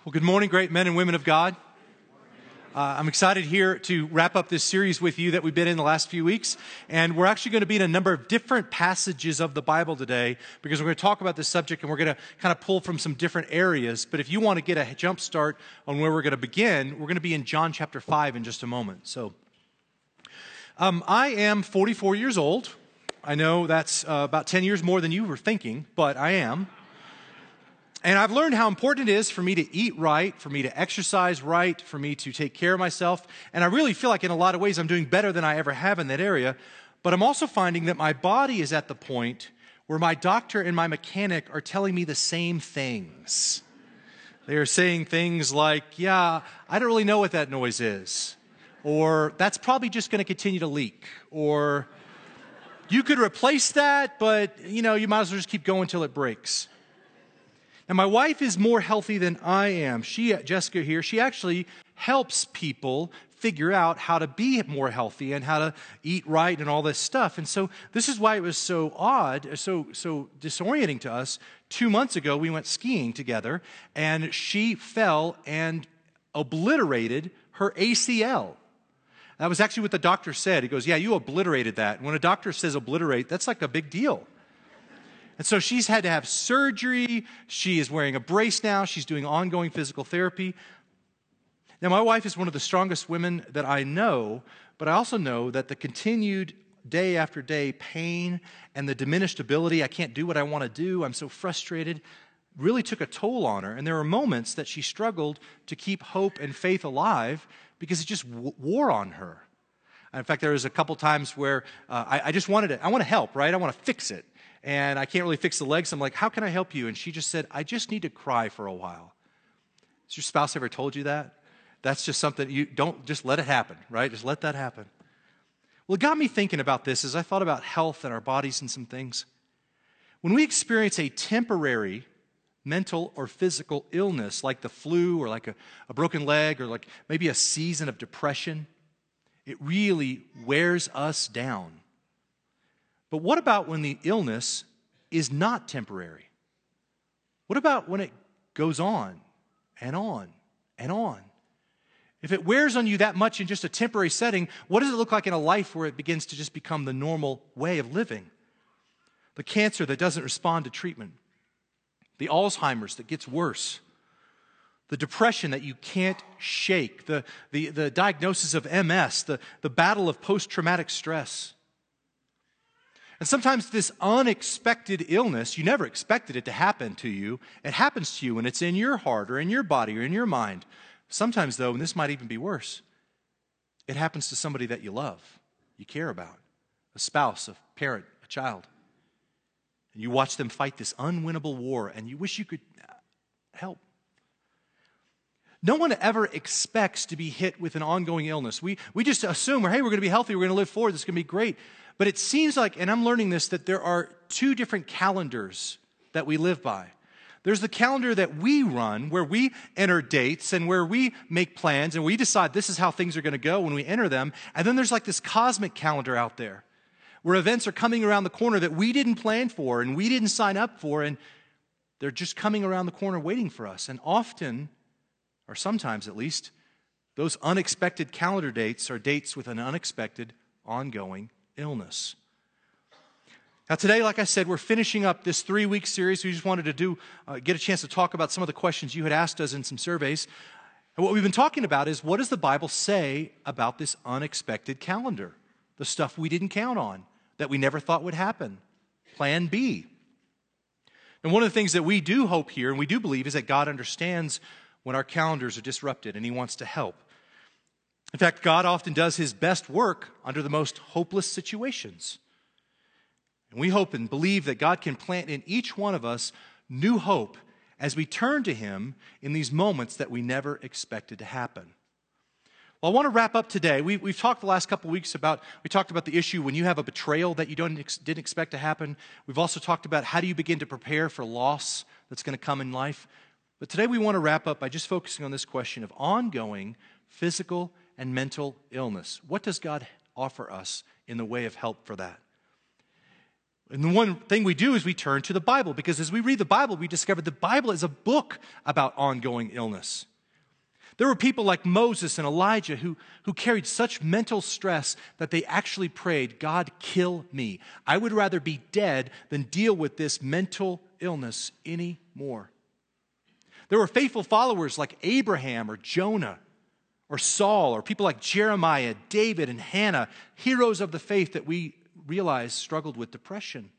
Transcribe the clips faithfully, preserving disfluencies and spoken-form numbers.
Well, good morning, great men and women of God. Uh, I'm excited here to wrap up this series with you that we've been in the last few weeks. And we're actually going to be in a number of different passages of the Bible today because we're going to talk about this subject and we're going to kind of pull from some different areas. But if you want to get a jump start on where we're going to begin, we're going to be in John chapter five in just a moment. So um, I am forty-four years old. I know that's uh, about ten years more than you were thinking, but I am. And I've learned how important it is for me to eat right, for me to exercise right, for me to take care of myself. And I really feel like in a lot of ways I'm doing better than I ever have in that area. But I'm also finding that my body is at the point where my doctor and my mechanic are telling me the same things. They are saying things like, yeah, I don't really know what that noise is. Or that's probably just going to continue to leak. Or you could replace that, but you know, you might as well just keep going until it breaks. Now, my wife is more healthy than I am. She, Jessica here, she actually helps people figure out how to be more healthy and how to eat right and all this stuff. And so this is why it was so odd, so so disorienting to us. Two months ago, we went skiing together, and she fell and obliterated her A C L. That was actually what the doctor said. He goes, yeah, you obliterated that. And when a doctor says obliterate, that's like a big deal. And so she's had to have surgery. She is wearing a brace now. She's doing ongoing physical therapy. Now, my wife is one of the strongest women that I know, but I also know that the continued day after day pain and the diminished ability, I can't do what I want to do, I'm so frustrated, really took a toll on her. And there were moments that she struggled to keep hope and faith alive because it just w- wore on her. In fact, there was a couple times where uh, I, I just wanted to, I want to help, right? I want to fix it. And I can't really fix the legs. I'm like, how can I help you? And she just said, I just need to cry for a while. Has your spouse ever told you that? That's just something, you don't, just let it happen, right? Just let that happen. Well, it got me thinking about this as I thought about health and our bodies and some things. When we experience a temporary mental or physical illness, like the flu or like a, a broken leg or like maybe a season of depression, it really wears us down. But what about when the illness is not temporary? What about when it goes on and on and on? If it wears on you that much in just a temporary setting, what does it look like in a life where it begins to just become the normal way of living? The cancer that doesn't respond to treatment. The Alzheimer's that gets worse. The depression that you can't shake. The, the, the diagnosis of M S. The, the battle of post-traumatic stress. And sometimes this unexpected illness, you never expected it to happen to you. It happens to you and it's in your heart or in your body or in your mind. Sometimes, though, and this might even be worse, it happens to somebody that you love, you care about, a spouse, a parent, a child. And you watch them fight this unwinnable war and you wish you could help. No one ever expects to be hit with an ongoing illness. We, we just assume, hey, we're going to be healthy, we're going to live forward, this is going to be great. But it seems like, and I'm learning this, that there are two different calendars that we live by. There's the calendar that we run, where we enter dates and where we make plans and we decide this is how things are going to go when we enter them. And then there's like this cosmic calendar out there, where events are coming around the corner that we didn't plan for and we didn't sign up for, and they're just coming around the corner waiting for us. And often, or sometimes at least, those unexpected calendar dates are dates with an unexpected, ongoing illness. Now today, like I said, we're finishing up this three-week series. We just wanted to do uh, get a chance to talk about some of the questions you had asked us in some surveys. And what we've been talking about is, what does the Bible say about this unexpected calendar? The stuff we didn't count on, that we never thought would happen. Plan B. And one of the things that we do hope here, and we do believe, is that God understands when our calendars are disrupted and He wants to help. In fact, God often does His best work under the most hopeless situations. And we hope and believe that God can plant in each one of us new hope as we turn to Him in these moments that we never expected to happen. Well, I want to wrap up today. We, we've talked the last couple of weeks about, we talked about the issue when you have a betrayal that you don't didn't expect to happen. We've also talked about how do you begin to prepare for loss that's going to come in life. But today we want to wrap up by just focusing on this question of ongoing physical and mental illness. What does God offer us in the way of help for that? And the one thing we do is we turn to the Bible, because as we read the Bible, we discover the Bible is a book about ongoing illness. There were people like Moses and Elijah who, who carried such mental stress that they actually prayed, God, kill me. I would rather be dead than deal with this mental illness anymore. There were faithful followers like Abraham or Jonah or Saul, or people like Jeremiah, David, and Hannah, heroes of the faith that we realize struggled with depression.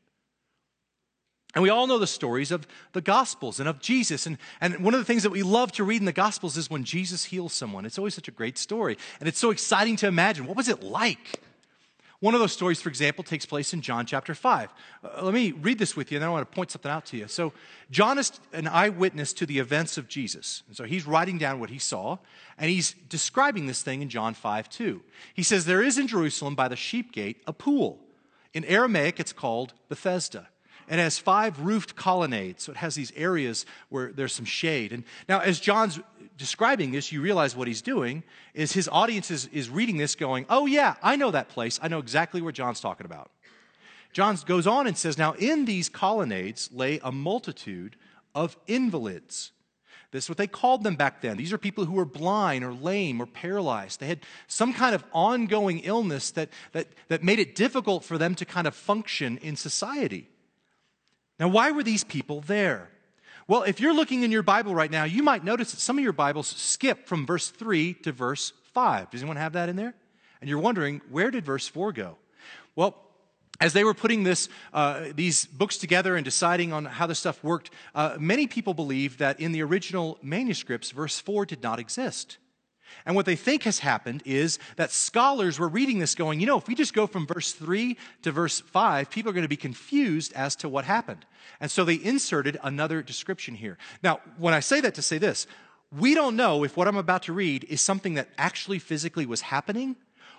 And we all know the stories of the Gospels and of Jesus. And, and one of the things that we love to read in the Gospels is when Jesus heals someone. It's always such a great story. And it's so exciting to imagine. What was it like? One of those stories, for example, takes place in John chapter five. Uh, let me read this with you, and then I want to point something out to you. So John is an eyewitness to the events of Jesus. And so he's writing down what he saw, and he's describing this thing in John five two. He says, there is in Jerusalem by the sheep gate a pool. In Aramaic, it's called Bethesda. And it has five roofed colonnades, so it has these areas where there's some shade. And now, as John's describing this, you realize what he's doing is his audience is, is reading this going, oh yeah, I know that place. I know exactly what John's talking about. John goes on and says, now in these colonnades lay a multitude of invalids. This is what they called them back then. These are people who were blind or lame or paralyzed. They had some kind of ongoing illness that, that, that made it difficult for them to kind of function in society. Now, why were these people there? Well, if you're looking in your Bible right now, you might notice that some of your Bibles skip from verse three to verse five. Does anyone have that in there? And you're wondering, where did verse four go? Well, as they were putting this, uh, these books together and deciding on how this stuff worked, uh, many people believe that in the original manuscripts, verse four did not exist. And what they think has happened is that scholars were reading this going, you know, if we just go from verse three to verse five, people are going to be confused as to what happened. And so they inserted another description here. Now, when I say that to say this, we don't know if what I'm about to read is something that actually physically was happening,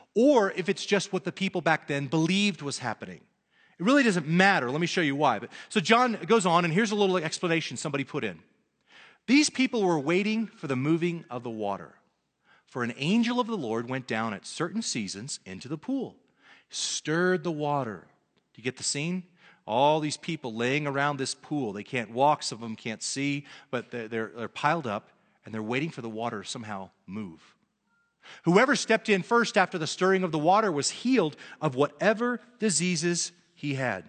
or if it's just what the people back then believed was happening. It really doesn't matter. Let me show you why. But, so John goes on, and here's a little explanation somebody put in. These people were waiting for the moving of the water. For an angel of the Lord went down at certain seasons into the pool, stirred the water. Do you get the scene? All these people laying around this pool. They can't walk, some of them can't see, but they're, they're, they're piled up, and they're waiting for the water to somehow move. Whoever stepped in first after the stirring of the water was healed of whatever diseases he had.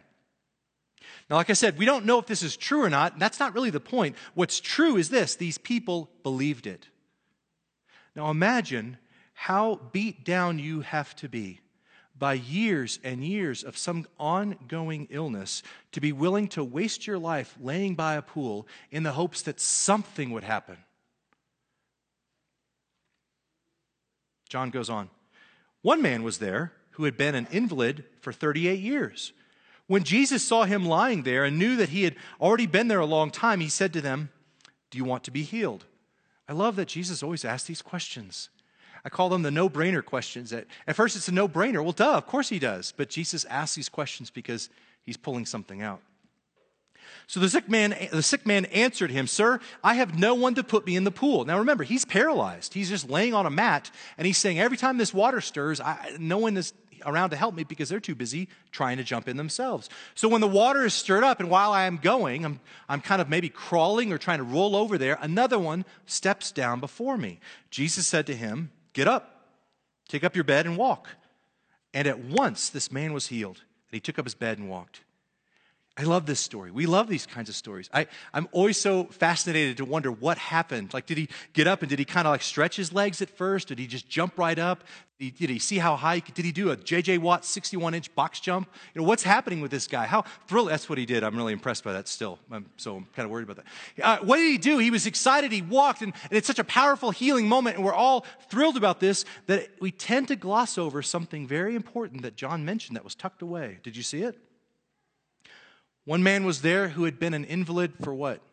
Now, like I said, we don't know if this is true or not. That's not really the point. What's true is this: these people believed it. Now imagine how beat down you have to be by years and years of some ongoing illness to be willing to waste your life laying by a pool in the hopes that something would happen. John goes on. One man was there who had been an invalid for thirty-eight years. When Jesus saw him lying there and knew that he had already been there a long time, he said to them, "Do you want to be healed?" I love that Jesus always asks these questions. I call them the no-brainer questions. At, at first, it's a no-brainer. Well, duh, of course he does. But Jesus asks these questions because he's pulling something out. So the sick man, the sick man answered him, "Sir, I have no one to put me in the pool." Now remember, he's paralyzed. He's just laying on a mat, and he's saying, every time this water stirs, I, no one is around to help me because they're too busy trying to jump in themselves. So when the water is stirred up, and while I am going, I'm, I'm kind of maybe crawling or trying to roll over there, another one steps down before me. Jesus said to him, "Get up, take up your bed and walk." And at once this man was healed, and he took up his bed and walked. I love this story. We love these kinds of stories. I, I'm always so fascinated to wonder what happened. Like, did he get up and did he kind of like stretch his legs at first? Did he just jump right up? Did he, did he see how high? Did he do a J J Watt sixty-one inch box jump? You know, what's happening with this guy? How thrilled. That's what he did. I'm really impressed by that still. I'm, so I'm kind of worried about that. Uh, what did he do? He was excited. He walked, and, and it's such a powerful healing moment, and we're all thrilled about this that we tend to gloss over something very important that John mentioned that was tucked away. Did you see it? One man was there who had been an invalid for what?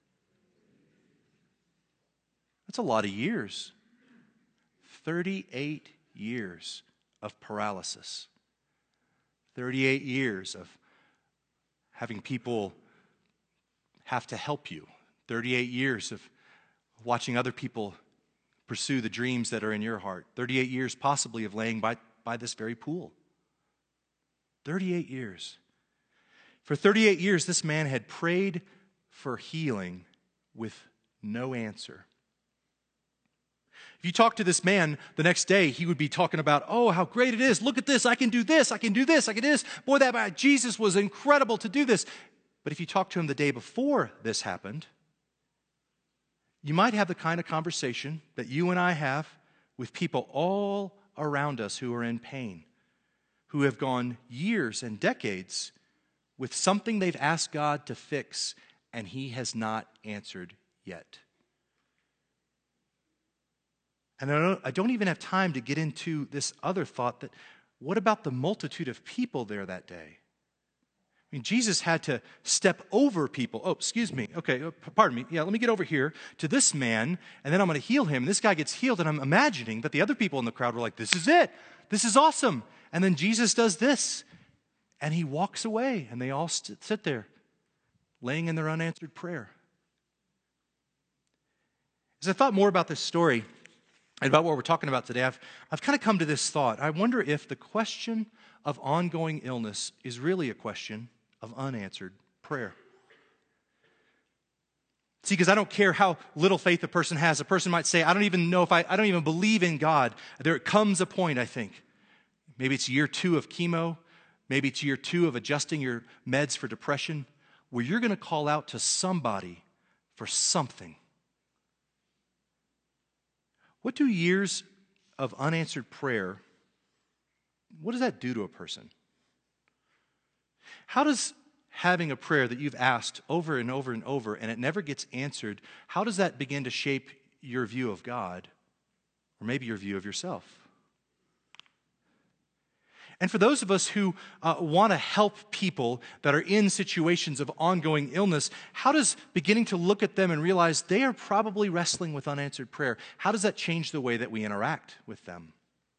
That's a lot of years. thirty-eight years of paralysis. thirty-eight years of having people have to help you. thirty-eight years of watching other people pursue the dreams that are in your heart. thirty-eight years possibly of laying by, by this very pool. thirty-eight years. For thirty-eight years, this man had prayed for healing with no answer. If you talk to this man the next day, he would be talking about, oh, how great it is. Look at this. I can do this. I can do this. I can do this. Boy, that Jesus was incredible to do this. But if you talk to him the day before this happened, you might have the kind of conversation that you and I have with people all around us who are in pain, who have gone years and decades with something they've asked God to fix, and he has not answered yet. And I don't, I don't even have time to get into this other thought that, what about the multitude of people there that day? I mean, Jesus had to step over people. Oh, excuse me. Okay, pardon me. Yeah, let me get over here to this man, and then I'm going to heal him. And this guy gets healed, and I'm imagining that the other people in the crowd were like, this is it. This is awesome. And then Jesus does this, and he walks away, and they all st- sit there, laying in their unanswered prayer. As I thought more about this story and about what we're talking about today, I've, I've kind of come to this thought. I wonder if the question of ongoing illness is really a question of unanswered prayer. See, because I don't care how little faith a person has. A person might say, I don't even know if I, I don't even believe in God. There comes a point, I think. Maybe it's year two of chemo. Maybe it's year two of adjusting your meds for depression, where you're going to call out to somebody for something. What do years of unanswered prayer, what does that do to a person? How does having a prayer that you've asked over and over and over and it never gets answered, how does that begin to shape your view of God or maybe your view of yourself? And for those of us who uh, want to help people that are in situations of ongoing illness, how does beginning to look at them and realize they are probably wrestling with unanswered prayer, how does that change the way that we interact with them?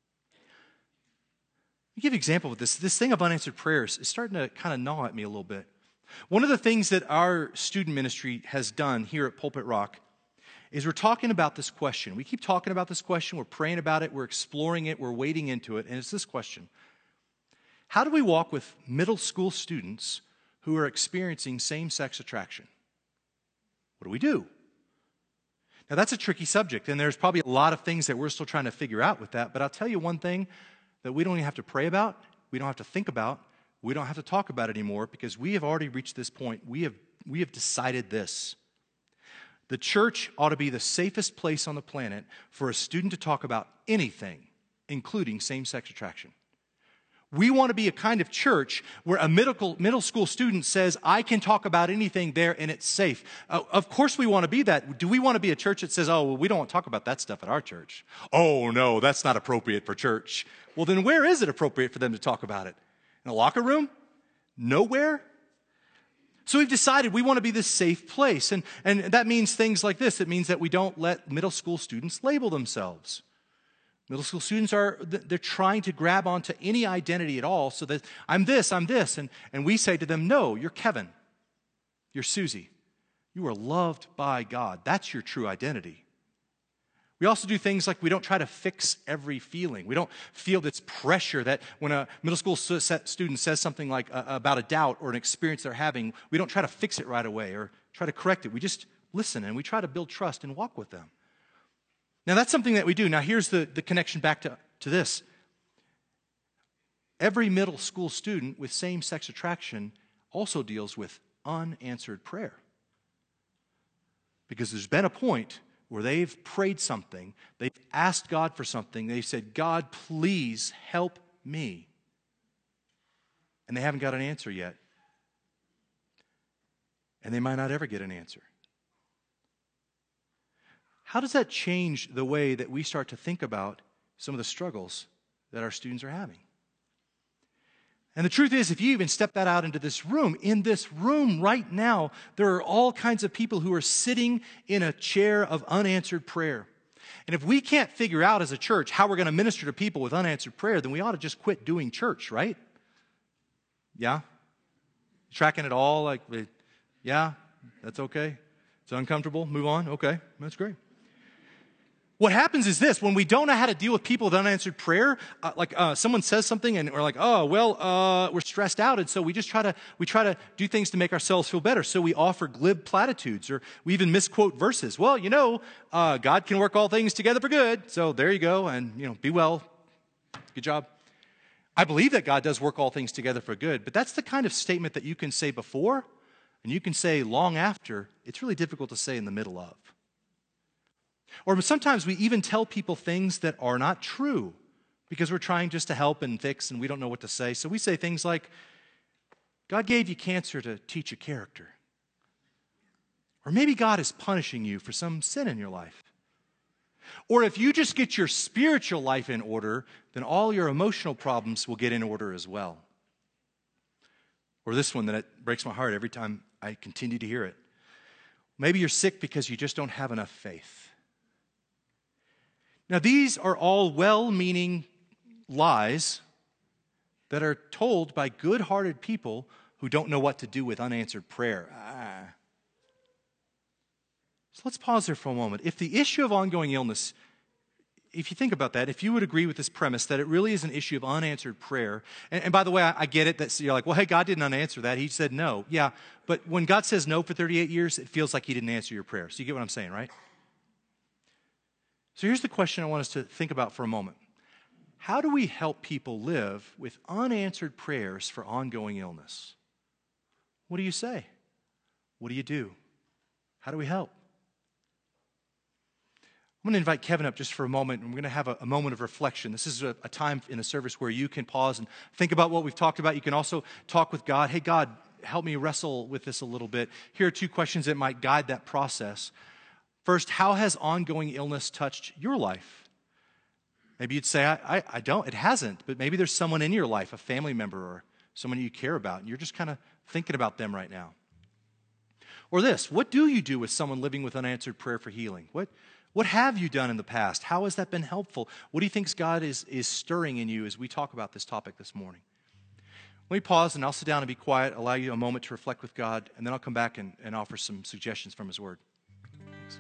Let me give you an example of this. This thing of unanswered prayers is starting to kind of gnaw at me a little bit. One of the things that our student ministry has done here at Pulpit Rock is we're talking about this question. We keep talking about this question. We're praying about it. We're exploring it. We're wading into it. And it's this question. How do we walk with middle school students who are experiencing same-sex attraction? What do we do? Now, that's a tricky subject, and there's probably a lot of things that we're still trying to figure out with that. But I'll tell you one thing that we don't even have to pray about, we don't have to think about, we don't have to talk about it anymore, because we have already reached this point. We have, we have decided this. The church ought to be the safest place on the planet for a student to talk about anything, including same-sex attraction. We want to be a kind of church where a middle, middle school student says, I can talk about anything there and it's safe. Uh, of course we want to be that. Do we want to be a church that says, oh, well, we don't want to talk about that stuff at our church? Oh, no, that's not appropriate for church. Well, then where is it appropriate for them to talk about it? In a locker room? Nowhere? So we've decided we want to be this safe place. And, and that means things like this. It means that we don't let middle school students label themselves. Middle school students are, they're trying to grab onto any identity at all so that I'm this, I'm this. And, and we say to them, no, you're Kevin. You're Susie. You are loved by God. That's your true identity. We also do things like we don't try to fix every feeling. We don't feel this pressure that when a middle school student says something like uh, about a doubt or an experience they're having, we don't try to fix it right away or try to correct it. We just listen and we try to build trust and walk with them. Now, that's something that we do. Now, here's the, the connection back to, to this. Every middle school student with same-sex attraction also deals with unanswered prayer. Because there's been a point where they've prayed something, they've asked God for something, they've said, God, please help me. And they haven't got an answer yet. And they might not ever get an answer. How does that change the way that we start to think about some of the struggles that our students are having? And the truth is, if you even step that out into this room, in this room right now, there are all kinds of people who are sitting in a chair of unanswered prayer. And if we can't figure out as a church how we're going to minister to people with unanswered prayer, then we ought to just quit doing church, right? Yeah? Tracking it all, like, yeah, that's okay. It's uncomfortable, move on, okay, that's great. What happens is this: when we don't know how to deal with people with unanswered prayer, uh, like uh, someone says something and we're like, oh, well, uh, we're stressed out. And so we just try to, we try to do things to make ourselves feel better. So we offer glib platitudes, or we even misquote verses. Well, you know, uh, God can work all things together for good. So there you go. And, you know, be well. Good job. I believe that God does work all things together for good, but that's the kind of statement that you can say before and you can say long after. It's really difficult to say in the middle of. Or sometimes we even tell people things that are not true because we're trying just to help and fix and we don't know what to say. So we say things like, God gave you cancer to teach you character. Or maybe God is punishing you for some sin in your life. Or if you just get your spiritual life in order, then all your emotional problems will get in order as well. Or this one that it breaks my heart every time I continue to hear it. Maybe you're sick because you just don't have enough faith. Now, these are all well-meaning lies that are told by good-hearted people who don't know what to do with unanswered prayer. Ah. So let's pause there for a moment. If the issue of ongoing illness, if you think about that, if you would agree with this premise that it really is an issue of unanswered prayer, and, and by the way, I, I get it that you're like, well, hey, God didn't unanswer that. He said no. Yeah, but when God says no for thirty-eight years, it feels like he didn't answer your prayer. So you get what I'm saying, right? So here's the question I want us to think about for a moment. How do we help people live with unanswered prayers for ongoing illness? What do you say? What do you do? How do we help? I'm going to invite Kevin up just for a moment, and we're going to have a, a moment of reflection. This is a, a time in the service where you can pause and think about what we've talked about. You can also talk with God. Hey, God, help me wrestle with this a little bit. Here are two questions that might guide that process. First, how has ongoing illness touched your life? Maybe you'd say, I, I, I don't. It hasn't. But maybe there's someone in your life, a family member or someone you care about, and you're just kind of thinking about them right now. Or this, what do you do with someone living with unanswered prayer for healing? What, what have you done in the past? How has that been helpful? What do you think God is, is stirring in you as we talk about this topic this morning? Let me pause, and I'll sit down and be quiet, allow you a moment to reflect with God, and then I'll come back and, and offer some suggestions from His Word. Thanks.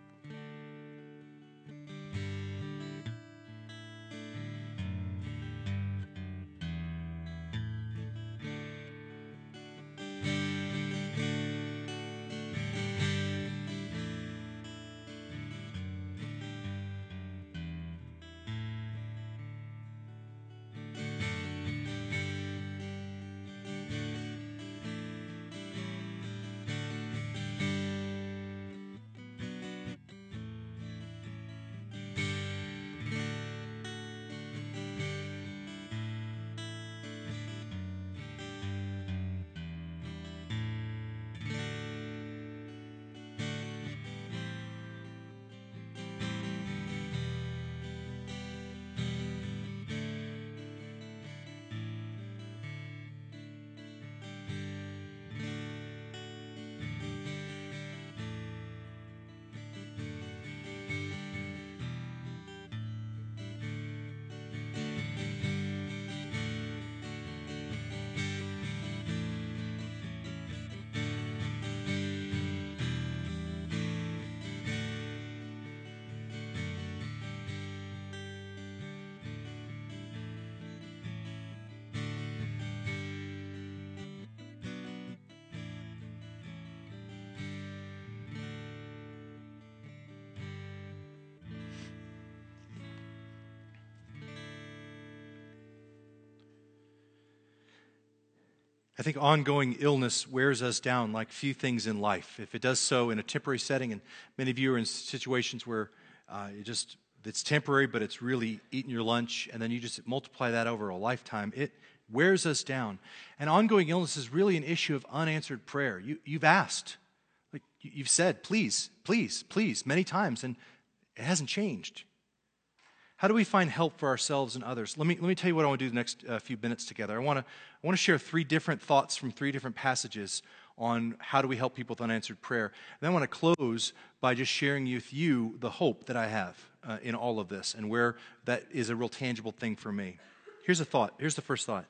I think ongoing illness wears us down like few things in life. If it does so in a temporary setting, and many of you are in situations where uh, it just it's temporary, but it's really eating your lunch, and then you just multiply that over a lifetime, it wears us down. And ongoing illness is really an issue of unanswered prayer. You, you've asked, like you've said, please, please, please, many times, and it hasn't changed. How do we find help for ourselves and others? Let me, let me tell you what I want to do the next uh, few minutes together. I want to I want to share three different thoughts from three different passages on how do we help people with unanswered prayer. And then I want to close by just sharing with you the hope that I have uh, in all of this and where that is a real tangible thing for me. Here's a thought. Here's the first thought.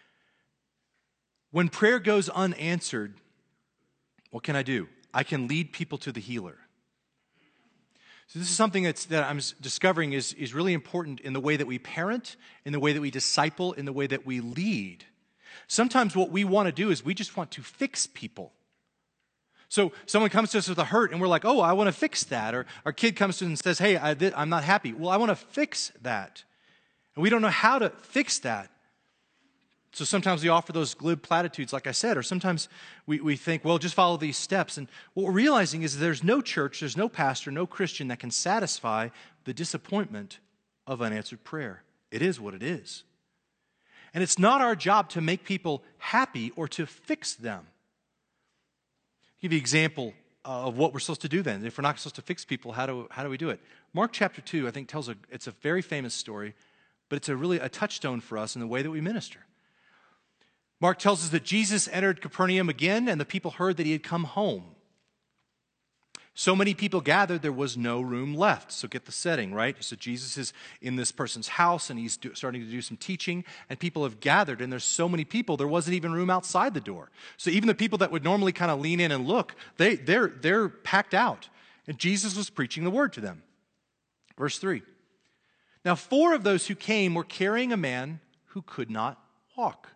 When prayer goes unanswered, what can I do? I can lead people to the healer. So this is something that's, that I'm discovering is, is really important in the way that we parent, in the way that we disciple, in the way that we lead. Sometimes what we want to do is we just want to fix people. So someone comes to us with a hurt and we're like, oh, I want to fix that. Or our kid comes to us and says, hey, I, I'm not happy. Well, I want to fix that. And we don't know how to fix that. So sometimes we offer those glib platitudes, like I said, or sometimes we, we think, well, just follow these steps. And what we're realizing is there's no church, there's no pastor, no Christian that can satisfy the disappointment of unanswered prayer. It is what it is. And it's not our job to make people happy or to fix them. I'll give you an example of what we're supposed to do then. If we're not supposed to fix people, how do, how do we do it? Mark chapter two, I think, tells a, it's a very famous story, but it's a really a touchstone for us in the way that we minister. Mark tells us that Jesus entered Capernaum again, and the people heard that he had come home. So many people gathered, there was no room left. So get the setting, right? So Jesus is in this person's house, and he's do, starting to do some teaching, and people have gathered, and there's so many people, there wasn't even room outside the door. So even the people that would normally kind of lean in and look, they, they're, they're packed out. And Jesus was preaching the word to them. Verse three. Now four of those who came were carrying a man who could not walk.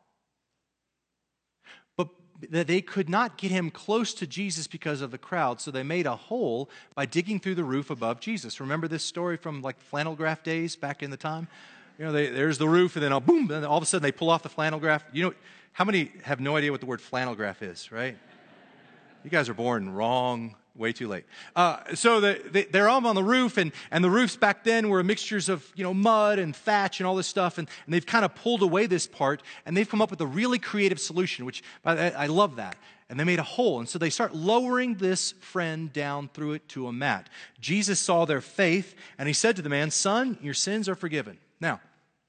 That they could not get him close to Jesus because of the crowd, so they made a hole by digging through the roof above Jesus. Remember this story from like flannel graph days back in the time? You know, they, there's the roof, and then all, boom, and all of a sudden they pull off the flannel graph. You know, how many have no idea what the word flannel graph is, right? You guys are born wrong. Way too late. Uh, so the, they, they're all on the roof, and, and the roofs back then were mixtures of, you know, mud and thatch and all this stuff, and, and they've kind of pulled away this part, and they've come up with a really creative solution, which I, I love that. And they made a hole, and so they start lowering this friend down through it to a mat. Jesus saw their faith, and he said to the man, son, your sins are forgiven. Now,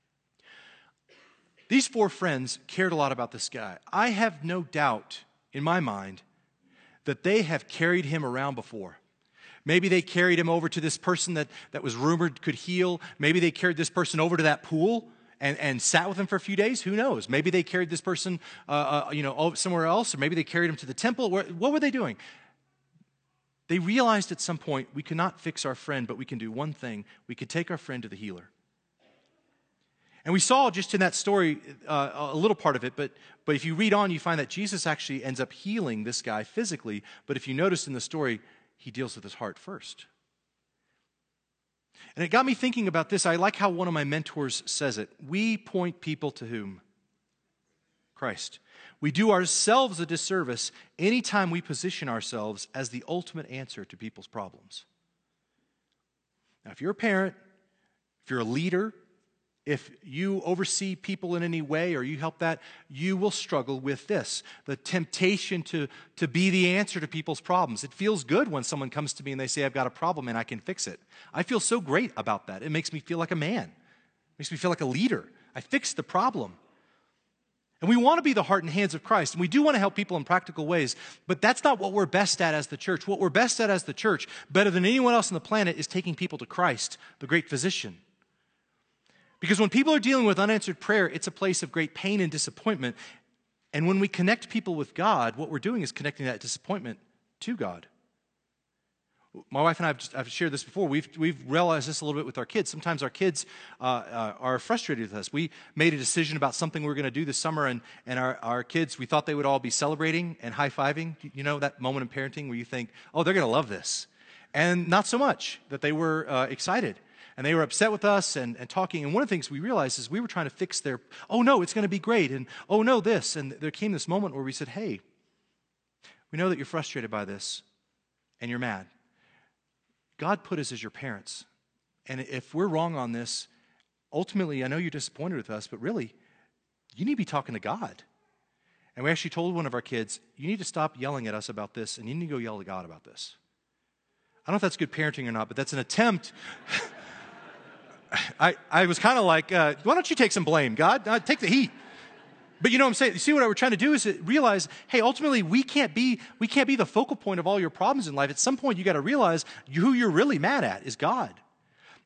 these four friends cared a lot about this guy. I have no doubt in my mind that they have carried him around before. Maybe they carried him over to this person that, that was rumored could heal. Maybe they carried this person over to that pool and, and sat with him for a few days. Who knows? Maybe they carried this person uh, uh, you know, somewhere else, or maybe they carried him to the temple. Where, what were they doing? They realized at some point we cannot fix our friend, but we can do one thing. We could take our friend to the healer. And we saw just in that story uh, a little part of it, but, but if you read on, you find that Jesus actually ends up healing this guy physically. But if you notice in the story, he deals with his heart first. And it got me thinking about this. I like how one of my mentors says it. We point people to whom? Christ. We do ourselves a disservice anytime we position ourselves as the ultimate answer to people's problems. Now, if you're a parent, if you're a leader, if you oversee people in any way or you help that, you will struggle with this, the temptation to, to be the answer to people's problems. It feels good when someone comes to me and they say, I've got a problem and I can fix it. I feel so great about that. It makes me feel like a man. It makes me feel like a leader. I fixed the problem. And we want to be the heart and hands of Christ, and we do want to help people in practical ways, but that's not what we're best at as the church. What we're best at as the church, better than anyone else on the planet, is taking people to Christ, the great physician. Because when people are dealing with unanswered prayer, it's a place of great pain and disappointment. And when we connect people with God, what we're doing is connecting that disappointment to God. My wife and I have just, I've shared this before. We've, we've realized this a little bit with our kids. Sometimes our kids uh, uh, are frustrated with us. We made a decision about something we were going to do this summer, and, and our, our kids, we thought they would all be celebrating and high-fiving. You know that moment in parenting where you think, oh, they're going to love this. And not so much that they were uh, excited. And they were upset with us and, and talking. And one of the things we realized is we were trying to fix their, oh, no, it's going to be great. And, oh, no, this. And there came this moment where we said, hey, we know that you're frustrated by this and you're mad. God put us as your parents. And if we're wrong on this, ultimately, I know you're disappointed with us, but really, you need to be talking to God. And we actually told one of our kids, you need to stop yelling at us about this, and you need to go yell to God about this. I don't know if that's good parenting or not, but that's an attempt. I, I was kind of like, uh, why don't you take some blame, God? Uh, take the heat. But you know what I'm saying? You see what we're trying to do is realize, hey, ultimately, we can't be we can't be the focal point of all your problems in life. At some point, you got to realize who you're really mad at is God.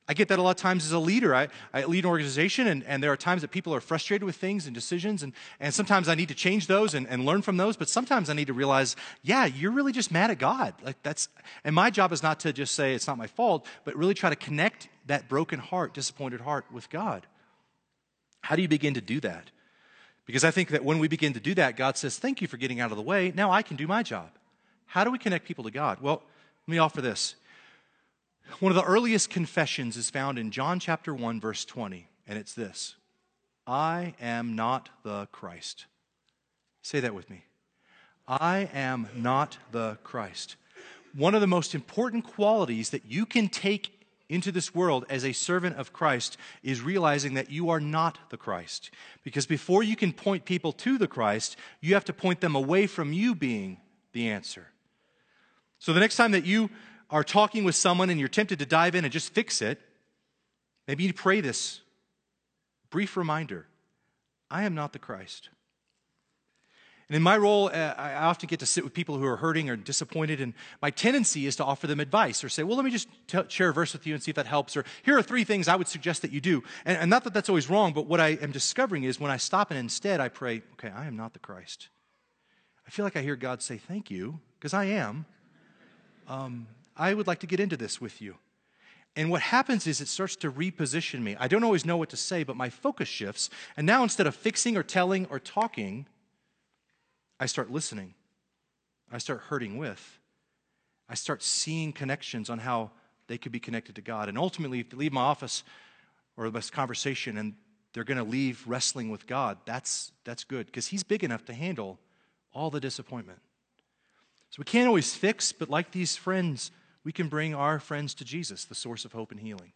I get that a lot of times as a leader. I, I lead an organization, and, and there are times that people are frustrated with things and decisions, and, and sometimes I need to change those and, and learn from those, but sometimes I need to realize, yeah, you're really just mad at God. Like that's, and my job is not to just say it's not my fault, but really try to connect that broken heart, disappointed heart with God. How do you begin to do that? Because I think that when we begin to do that, God says, thank you for getting out of the way. Now I can do my job. How do we connect people to God? Well, let me offer this. One of the earliest confessions is found in John chapter one, verse twenty, and it's this: I am not the Christ. Say that with me. I am not the Christ. One of the most important qualities that you can take into this world as a servant of Christ is realizing that you are not the Christ. Because before you can point people to the Christ, you have to point them away from you being the answer. So the next time that you are talking with someone and you're tempted to dive in and just fix it, maybe you pray this brief reminder: I am not the Christ. And in my role, uh, I often get to sit with people who are hurting or disappointed, and my tendency is to offer them advice or say, well, let me just t- share a verse with you and see if that helps, or here are three things I would suggest that you do. And, and not that that's always wrong, but what I am discovering is when I stop and instead I pray, okay, I am not the Christ. I feel like I hear God say, thank you, because I am. Um, I would like to get into this with you. And what happens is it starts to reposition me. I don't always know what to say, but my focus shifts. And now instead of fixing or telling or talking, I start listening. I start hurting with. I start seeing connections on how they could be connected to God. And ultimately, if they leave my office or this conversation and they're going to leave wrestling with God, that's, that's good, because He's big enough to handle all the disappointment. So we can't always fix, but like these friends, we can bring our friends to Jesus, the source of hope and healing.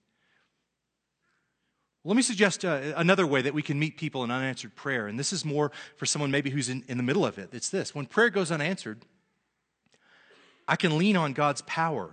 Let me suggest uh, another way that we can meet people in unanswered prayer, and this is more for someone maybe who's in, in the middle of it. It's this: when prayer goes unanswered, I can lean on God's power.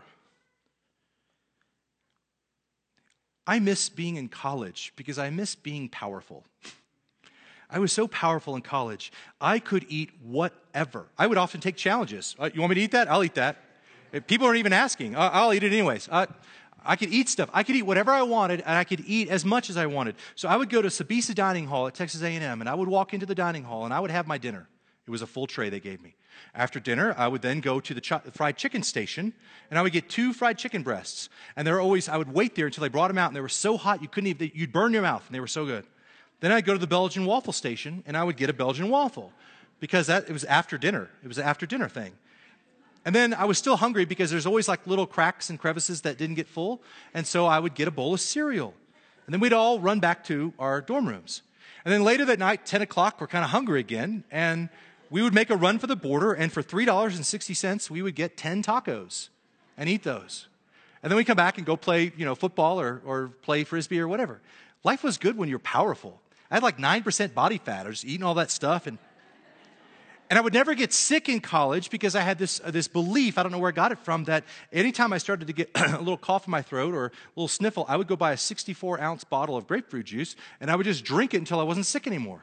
I miss being in college because I miss being powerful. I was so powerful in college. I could eat whatever. I would often take challenges. Uh, you want me to eat that? I'll eat that. If people aren't even asking, uh, I'll eat it anyways. Uh, I could eat stuff. I could eat whatever I wanted, and I could eat as much as I wanted. So I would go to Sabisa Dining Hall at Texas A and M, and I would walk into the dining hall, and I would have my dinner. It was a full tray they gave me. After dinner, I would then go to the ch- fried chicken station, and I would get two fried chicken breasts. And they were always, I would wait there until they brought them out, and they were so hot you couldn't even, you'd burn your mouth, and they were so good. Then I'd go to the Belgian waffle station, and I would get a Belgian waffle, because that it was after dinner. It was an after dinner thing. And then I was still hungry because there's always like little cracks and crevices that didn't get full. And so I would get a bowl of cereal. And then we'd all run back to our dorm rooms. And then later that night, ten o'clock, we're kind of hungry again. And we would make a run for the border. And for three dollars and sixty cents, we would get ten tacos and eat those. And then we come back and go play, you know, football or, or play Frisbee or whatever. Life was good when you're powerful. I had like nine percent body fat. I was just eating all that stuff. And And I would never get sick in college because I had this uh, this belief, I don't know where I got it from, that anytime I started to get a little cough in my throat or a little sniffle, I would go buy a sixty-four ounce bottle of grapefruit juice, and I would just drink it until I wasn't sick anymore.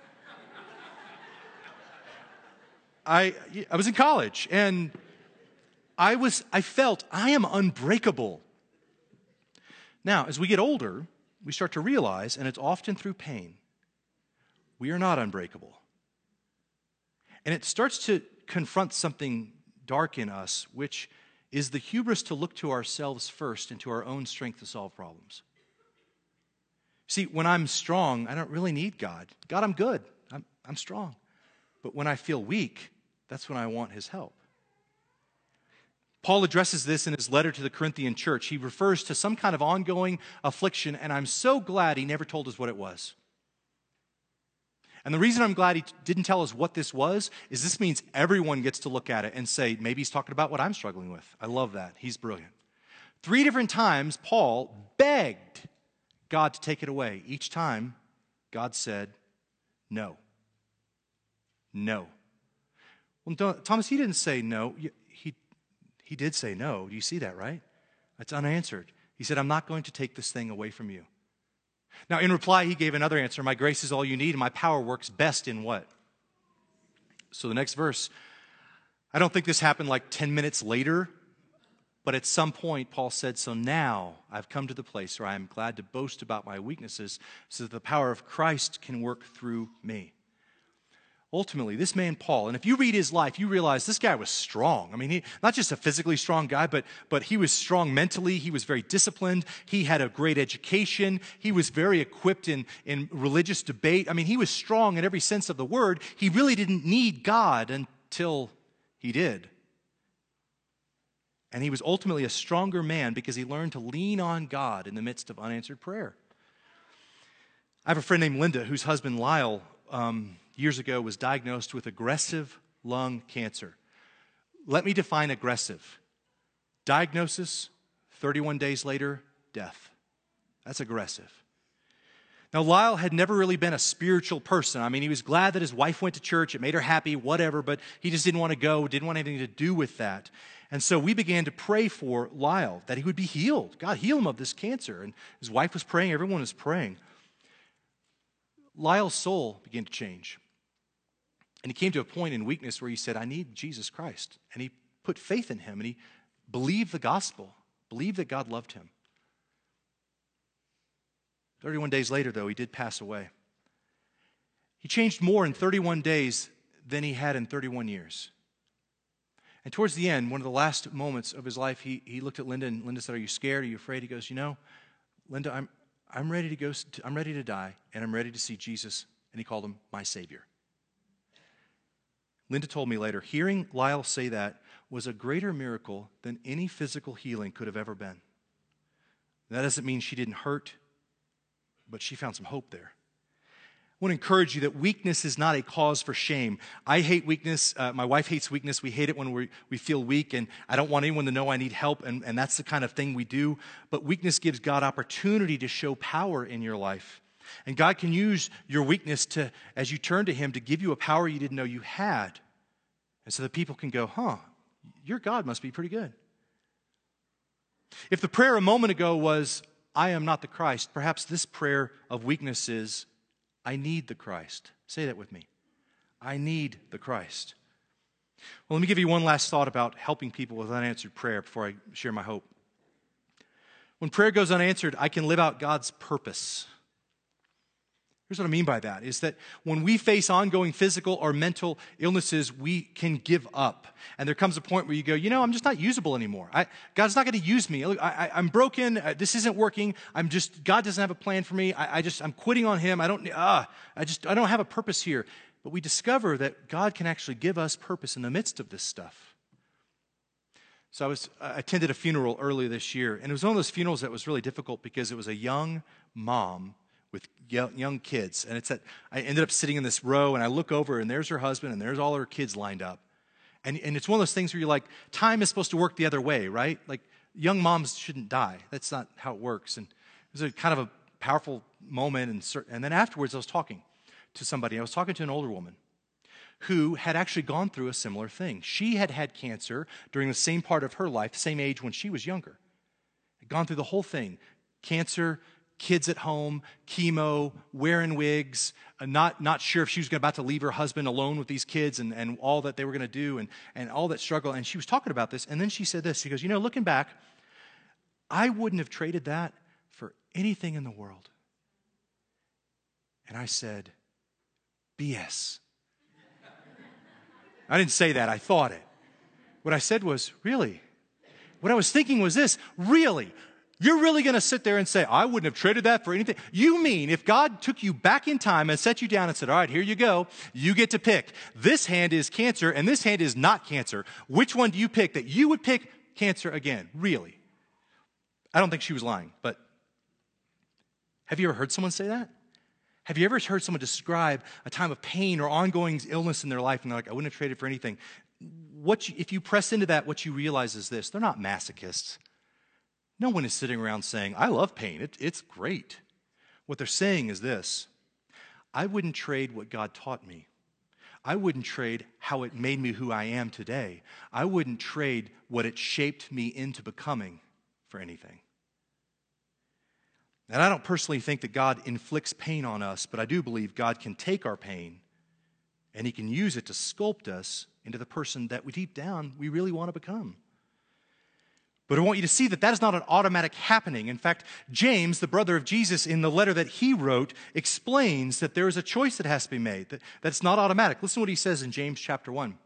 I I was in college, and I was I felt I am unbreakable. Now, as we get older, we start to realize, and it's often through pain, we are not unbreakable. And it starts to confront something dark in us, which is the hubris to look to ourselves first and to our own strength to solve problems. See, when I'm strong, I don't really need God. God, I'm good. I'm, I'm strong. But when I feel weak, that's when I want His help. Paul addresses this in his letter to the Corinthian church. He refers to some kind of ongoing affliction, and I'm so glad he never told us what it was. And the reason I'm glad he didn't tell us what this was is this means everyone gets to look at it and say, maybe he's talking about what I'm struggling with. I love that. He's brilliant. Three different times, Paul begged God to take it away. Each time, God said, no. No. Well, Thomas, he didn't say no. He, he did say no. Do you see that, right? That's unanswered. He said, I'm not going to take this thing away from you. Now, in reply, he gave another answer. My grace is all you need, and my power works best in what? So the next verse, I don't think this happened like ten minutes later, But at some point, Paul said, so now I've come to the place where I am glad to boast about my weaknesses so that the power of Christ can work through me. Ultimately, this man Paul, and if you read his life, you realize this guy was strong. I mean, he, not just a physically strong guy, but, but he was strong mentally. He was very disciplined. He had a great education. He was very equipped in, in religious debate. I mean, he was strong in every sense of the word. He really didn't need God until he did. And he was ultimately a stronger man because he learned to lean on God in the midst of unanswered prayer. I have a friend named Linda whose husband Lyle um, years ago was diagnosed with aggressive lung cancer. Let me define aggressive. Diagnosis, thirty-one days later, death. That's aggressive. Now, Lyle had never really been a spiritual person. I mean, he was glad that his wife went to church. It made her happy, whatever, but he just didn't want to go, didn't want anything to do with that. And so we began to pray for Lyle, that he would be healed. God, heal him of this cancer. And his wife was praying, everyone was praying. Lyle's soul began to change. And he came to a point in weakness where he said, I need Jesus Christ. And he put faith in him, and he believed the gospel, believed that God loved him. thirty-one days later, though, he did pass away. He changed more in thirty-one days than he had in thirty-one years. And towards the end, one of the last moments of his life, he, he looked at Linda, and Linda said, are you scared? Are you afraid? He goes, you know, Linda, I'm, I'm ready to go, to, I'm ready to die, and I'm ready to see Jesus. And he called him my Savior. Linda told me later, hearing Lyle say that was a greater miracle than any physical healing could have ever been. That doesn't mean she didn't hurt, but she found some hope there. I want to encourage you that weakness is not a cause for shame. I hate weakness. Uh, my wife hates weakness. We hate it when we, we feel weak, and I don't want anyone to know I need help, and, and that's the kind of thing we do. But weakness gives God opportunity to show power in your life. And God can use your weakness to, as you turn to Him, to give you a power you didn't know you had. And so that people can go, huh, your God must be pretty good. If the prayer a moment ago was, I am not the Christ, perhaps this prayer of weakness is, I need the Christ. Say that with me. I need the Christ. Well, let me give you one last thought about helping people with unanswered prayer before I share my hope. When prayer goes unanswered, I can live out God's purpose. Here's what I mean by that, is that when we face ongoing physical or mental illnesses, we can give up. And there comes a point where you go, you know, I'm just not usable anymore. I, God's not going to use me. Look, I, I'm broken. This isn't working. I'm just, God doesn't have a plan for me. I, I just, I'm quitting on Him. I don't, ah, I just, I don't have a purpose here. But we discover that God can actually give us purpose in the midst of this stuff. So I was, I attended a funeral earlier this year, and it was one of those funerals that was really difficult because it was a young mom with young kids. And it's that I ended up sitting in this row, and I look over, and there's her husband, and there's all her kids lined up. And, and it's one of those things where you're like, time is supposed to work the other way, right? Like, young moms shouldn't die. That's not how it works. And it was a kind of a powerful moment. And, and then afterwards, I was talking to somebody. I was talking to an older woman who had actually gone through a similar thing. She had had cancer during the same part of her life, same age when she was younger. Had gone through the whole thing. Cancer, kids at home, chemo, wearing wigs, uh, not, not sure if she was about to leave her husband alone with these kids and, and all that they were going to do and, and all that struggle. And she was talking about this. And then she said this. She goes, you know, looking back, I wouldn't have traded that for anything in the world. And I said, B S. I didn't say that. I thought it. What I said was, really? What I was thinking was this, really? You're really going to sit there and say, I wouldn't have traded that for anything? You mean if God took you back in time and set you down and said, all right, here you go. You get to pick. This hand is cancer and this hand is not cancer. Which one do you pick? That you would pick cancer again? Really? I don't think she was lying, but have you ever heard someone say that? Have you ever heard someone describe a time of pain or ongoing illness in their life and they're like, I wouldn't have traded for anything? What you, if you press into that, what you realize is this. They're not masochists. No one is sitting around saying, I love pain. It, it's great. What they're saying is this. I wouldn't trade what God taught me. I wouldn't trade how it made me who I am today. I wouldn't trade what it shaped me into becoming for anything. And I don't personally think that God inflicts pain on us, but I do believe God can take our pain and He can use it to sculpt us into the person that we deep down we really want to become. But I want you to see that that is not an automatic happening. In fact, James, the brother of Jesus, in the letter that he wrote, explains that there is a choice that has to be made, that, that's not automatic. Listen to what he says in James chapter one.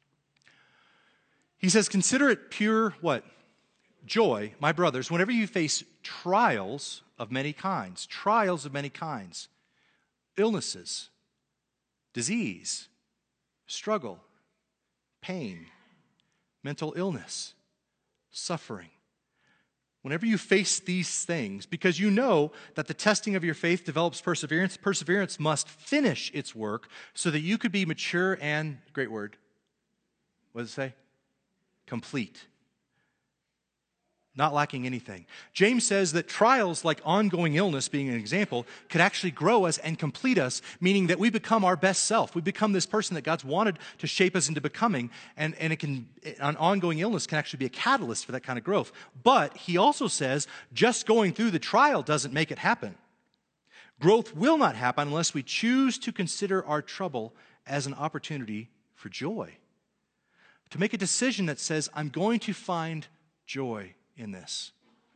He says, consider it pure, what? Joy, my brothers, whenever you face trials of many kinds, trials of many kinds, illnesses, disease, struggle, pain, mental illness, suffering. Whenever you face these things, because you know that the testing of your faith develops perseverance, perseverance must finish its work so that you could be mature and, great word, what does it say? Complete. Not lacking anything. James says that trials like ongoing illness, being an example, could actually grow us and complete us, meaning that we become our best self. We become this person that God's wanted to shape us into becoming, and, and it can, an ongoing illness can actually be a catalyst for that kind of growth. But he also says just going through the trial doesn't make it happen. Growth will not happen unless we choose to consider our trouble as an opportunity for joy. To make a decision that says, I'm going to find joy in this.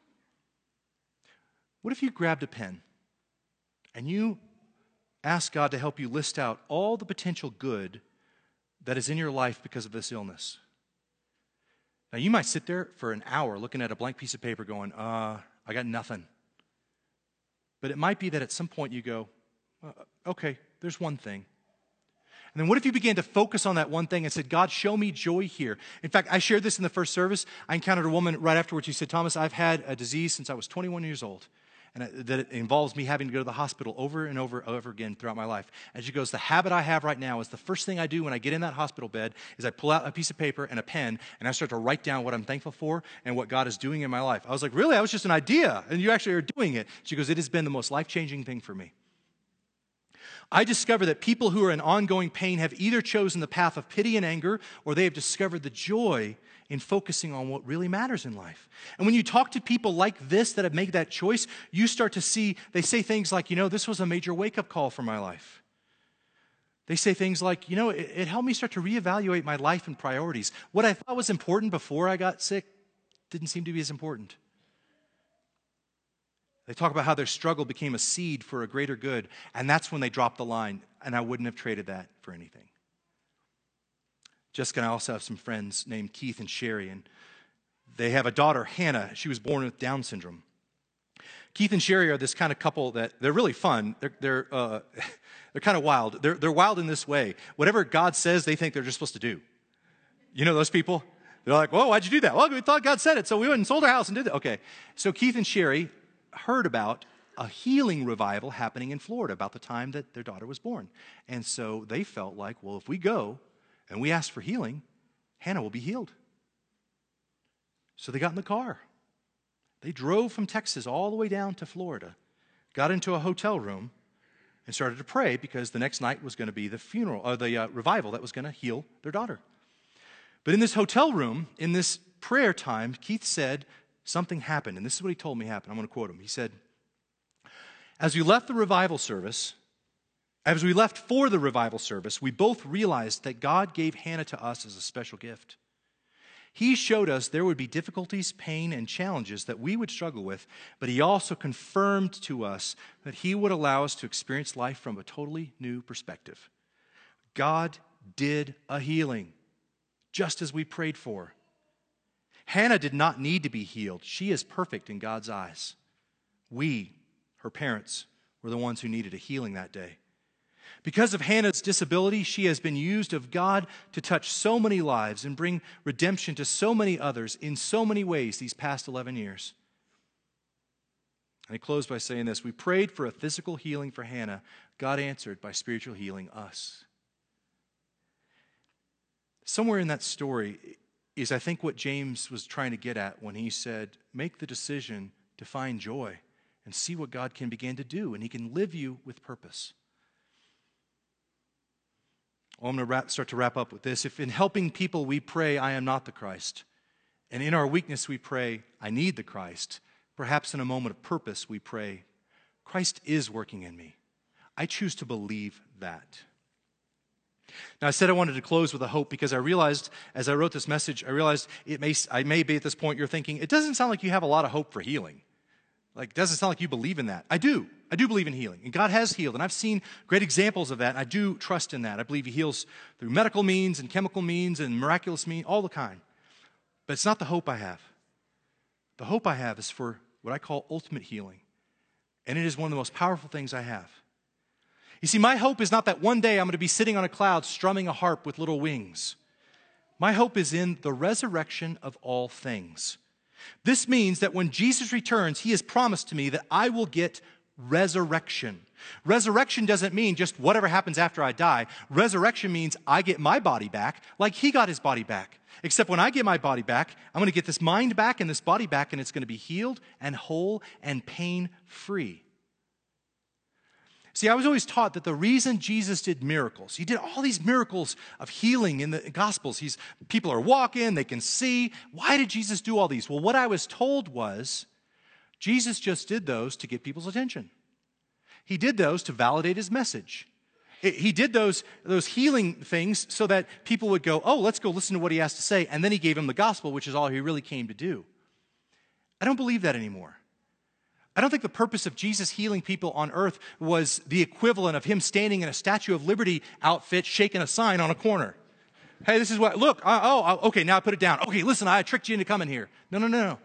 What if you grabbed a pen and you asked God to help you list out all the potential good that is in your life because of this illness? Now, you might sit there for an hour looking at a blank piece of paper going, uh, I got nothing. But it might be that at some point you go, uh, okay, there's one thing. And then what if you began to focus on that one thing and said, God, show me joy here? In fact, I shared this in the first service. I encountered a woman right afterwards who said, Thomas, I've had a disease since I was twenty-one years old. And that it involves me having to go to the hospital over and over and over again throughout my life. And she goes, the habit I have right now is the first thing I do when I get in that hospital bed is I pull out a piece of paper and a pen and I start to write down what I'm thankful for and what God is doing in my life. I was like, really? That was just an idea. And you actually are doing it. She goes, it has been the most life-changing thing for me. I discover that people who are in ongoing pain have either chosen the path of pity and anger, or they have discovered the joy in focusing on what really matters in life. And when you talk to people like this that have made that choice, you start to see, they say things like, you know, this was a major wake-up call for my life. They say things like, you know, it, it helped me start to reevaluate my life and priorities. What I thought was important before I got sick didn't seem to be as important. They talk about how their struggle became a seed for a greater good, and that's when they dropped the line, and I wouldn't have traded that for anything. Jessica and I also have some friends named Keith and Sherry, and they have a daughter, Hannah. She was born with Down syndrome. Keith and Sherry are this kind of couple that they're really fun. They're they're uh, they're kind of wild. They're they're wild in this way. Whatever God says, they think they're just supposed to do. You know those people? They're like, "Whoa, why'd you do that?" Well, we thought God said it, so we went and sold our house and did it. Okay, so Keith and Sherry heard about a healing revival happening in Florida about the time that their daughter was born. And so they felt like, well, if we go and we ask for healing, Hannah will be healed. So they got in the car. They drove from Texas all the way down to Florida, got into a hotel room, and started to pray because the next night was going to be the funeral, or the uh, revival that was going to heal their daughter. But in this hotel room, in this prayer time, Keith said, something happened, and this is what he told me happened. I'm going to quote him. He said, as we left the revival service, as we left for the revival service, we both realized that God gave Hannah to us as a special gift. He showed us there would be difficulties, pain, and challenges that we would struggle with, but he also confirmed to us that he would allow us to experience life from a totally new perspective. God did a healing, just as we prayed for. Hannah did not need to be healed. She is perfect in God's eyes. We, her parents, were the ones who needed a healing that day. Because of Hannah's disability, she has been used of God to touch so many lives and bring redemption to so many others in so many ways these past eleven years. And I close by saying this. We prayed for a physical healing for Hannah. God answered by spiritual healing us. Somewhere in that story is, I think, what James was trying to get at when he said, make the decision to find joy and see what God can begin to do, and he can live you with purpose. Well, I'm going to wrap, start to wrap up with this. If in helping people we pray, I am not the Christ, and in our weakness we pray, I need the Christ, perhaps in a moment of purpose we pray, Christ is working in me. I choose to believe that. Now, I said I wanted to close with a hope because I realized, as I wrote this message, I realized it may, I may be at this point you're thinking, it doesn't sound like you have a lot of hope for healing. Like, it doesn't sound like you believe in that. I do. I do believe in healing, and God has healed, and I've seen great examples of that, and I do trust in that. I believe he heals through medical means and chemical means and miraculous means, all the kind. But it's not the hope I have. The hope I have is for what I call ultimate healing, and it is one of the most powerful things I have. You see, my hope is not that one day I'm going to be sitting on a cloud strumming a harp with little wings. My hope is in the resurrection of all things. This means that when Jesus returns, he has promised to me that I will get resurrection. Resurrection doesn't mean just whatever happens after I die. Resurrection means I get my body back like he got his body back. Except when I get my body back, I'm going to get this mind back and this body back, and it's going to be healed and whole and pain-free. See, I was always taught that the reason Jesus did miracles, he did all these miracles of healing in the Gospels. He's, people are walking, they can see. Why did Jesus do all these? Well, what I was told was Jesus just did those to get people's attention. He did those to validate his message. He did those, those healing things so that people would go, oh, let's go listen to what he has to say. And then he gave them the gospel, which is all he really came to do. I don't believe that anymore. I don't think the purpose of Jesus healing people on earth was the equivalent of him standing in a Statue of Liberty outfit, shaking a sign on a corner. Hey, this is what, look, uh, oh, okay, now I put it down. Okay, listen, I tricked you into coming here. No, no, no, no.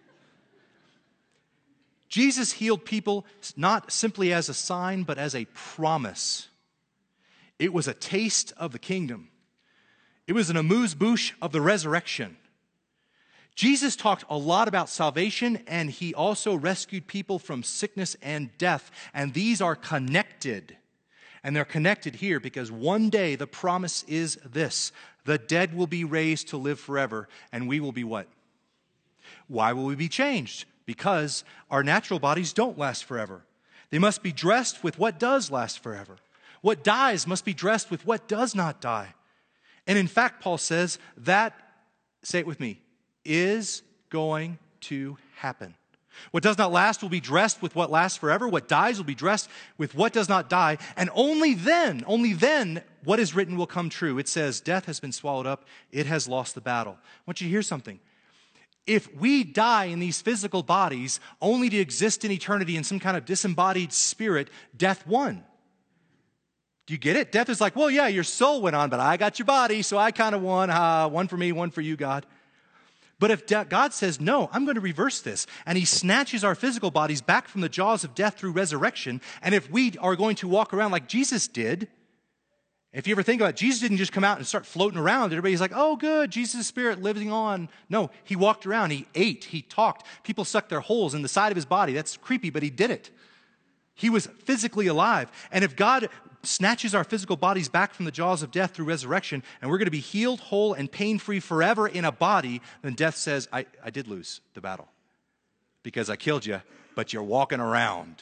Jesus healed people not simply as a sign, but as a promise. It was a taste of the kingdom. It was an amuse-bouche of the resurrection. Jesus talked a lot about salvation, and he also rescued people from sickness and death. And these are connected. And they're connected here because one day the promise is this: the dead will be raised to live forever, and we will be what? Why will we be changed? Because our natural bodies don't last forever. They must be dressed with what does last forever. What dies must be dressed with what does not die. And in fact, Paul says that, say it with me, is going to happen. What does not last will be dressed with what lasts forever. What dies will be dressed with what does not die. And only then, only then, what is written will come true. It says, death has been swallowed up. It has lost the battle. I want you to hear something. If we die in these physical bodies only to exist in eternity in some kind of disembodied spirit, death won. Do you get it? Death is like, well, yeah, your soul went on, but I got your body, so I kind of won. Uh, one for me, one for you, God. But if de- God says, no, I'm going to reverse this, and he snatches our physical bodies back from the jaws of death through resurrection, and if we are going to walk around like Jesus did, if you ever think about it, Jesus didn't just come out and start floating around. Everybody's like, oh, good, Jesus' spirit living on. No, he walked around, he ate, he talked. People sucked their holes in the side of his body. That's creepy, but he did it. He was physically alive. And if God snatches our physical bodies back from the jaws of death through resurrection, and we're going to be healed, whole, and pain-free forever in a body, then death says, I, I did lose the battle because I killed you, but you're walking around.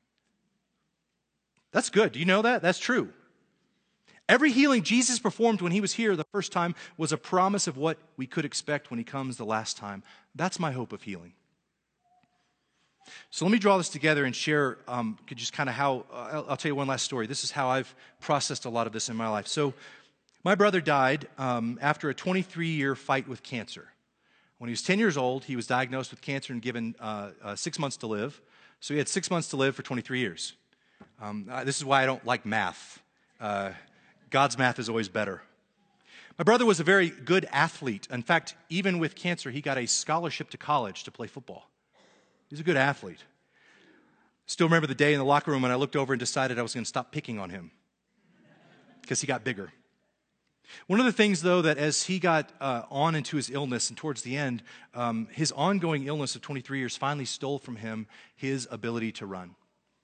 That's good. Do you know that? That's true. Every healing Jesus performed when he was here the first time was a promise of what we could expect when he comes the last time. That's my hope of healing. So let me draw this together and share um, just kind of how, uh, I'll, I'll tell you one last story. This is how I've processed a lot of this in my life. So my brother died um, after a twenty-three-year fight with cancer. When he was ten years old, he was diagnosed with cancer and given uh, uh, six months to live. So he had six months to live for twenty-three years. Um, uh, this is why I don't like math. Uh, God's math is always better. My brother was a very good athlete. In fact, even with cancer, he got a scholarship to college to play football. He's a good athlete. Still remember the day in the locker room when I looked over and decided I was going to stop picking on him because he got bigger. One of the things, though, that as he got uh, on into his illness and towards the end, um, his ongoing illness of twenty-three years finally stole from him his ability to run.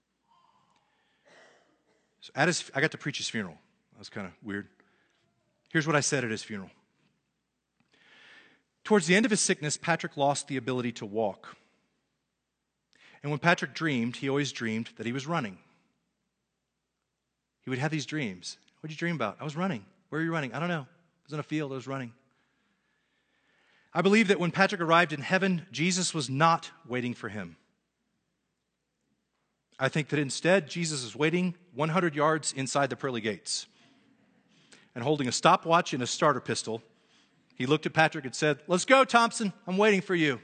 So at his, I got to preach his funeral. That was kind of weird. Here's what I said at his funeral. Towards the end of his sickness, Patrick lost the ability to walk. And when Patrick dreamed, he always dreamed that he was running. He would have these dreams. What did you dream about? I was running. Where are you running? I don't know. I was in a field. I was running. I believe that when Patrick arrived in heaven, Jesus was not waiting for him. I think that instead, Jesus is waiting one hundred yards inside the pearly gates. and holding a stopwatch and a starter pistol, he looked at Patrick and said, "Let's go, Thompson. I'm waiting for you."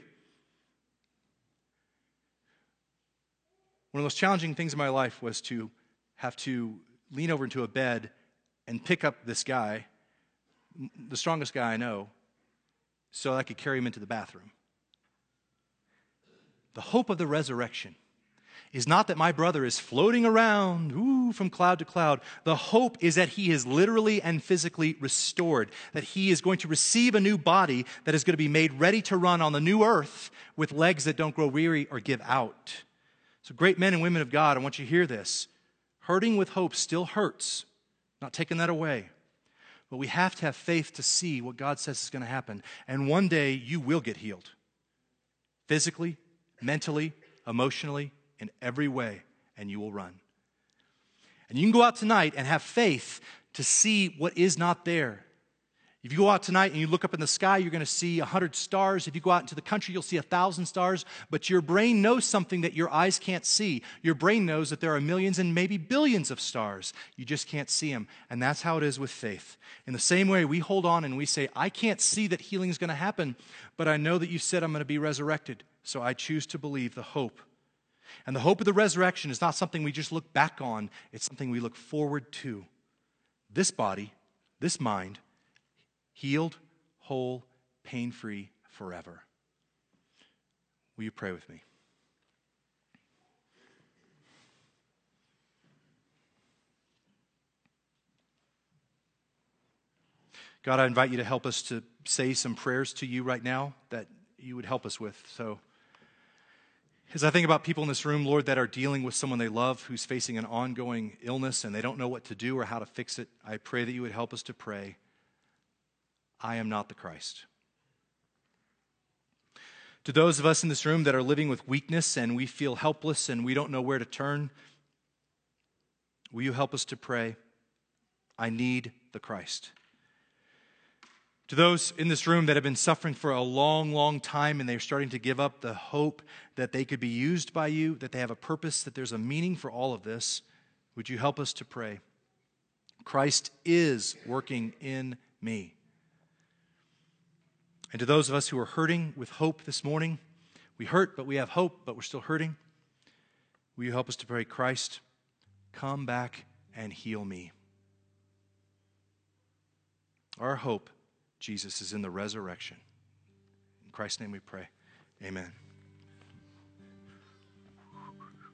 One of the most challenging things in my life was to have to lean over into a bed and pick up this guy, the strongest guy I know, so I could carry him into the bathroom. The hope of the resurrection is not that my brother is floating around ooh, from cloud to cloud. The hope is that he is literally and physically restored, that he is going to receive a new body that is going to be made ready to run on the new earth with legs that don't grow weary or give out. So great men and women of God, I want you to hear this. Hurting with hope still hurts. Not taking that away. But we have to have faith to see what God says is going to happen. And one day you will get healed. Physically, mentally, emotionally, in every way. And you will run. And you can go out tonight and have faith to see what is not there. If you go out tonight and you look up in the sky, you're going to see a hundred stars. If you go out into the country, you'll see a thousand stars. But your brain knows something that your eyes can't see. Your brain knows that there are millions and maybe billions of stars. You just can't see them. And that's how it is with faith. In the same way, we hold on and we say, I can't see that healing is going to happen, but I know that you said I'm going to be resurrected. So I choose to believe the hope. And the hope of the resurrection is not something we just look back on. It's something we look forward to. This body, this mind, healed, whole, pain-free forever. Will you pray with me? God, I invite you to help us to say some prayers to you right now that you would help us with. So, as I think about people in this room, Lord, that are dealing with someone they love who's facing an ongoing illness and they don't know what to do or how to fix it, I pray that you would help us to pray, I am not the Christ. To those of us in this room that are living with weakness and we feel helpless and we don't know where to turn, will you help us to pray, I need the Christ. To those in this room that have been suffering for a long, long time and they're starting to give up the hope that they could be used by you, that they have a purpose, that there's a meaning for all of this, would you help us to pray, Christ is working in me. And to those of us who are hurting with hope this morning, we hurt, but we have hope, but we're still hurting. Will you help us to pray, Christ, come back and heal me. Our hope, Jesus, is in the resurrection. In Christ's name we pray. Amen.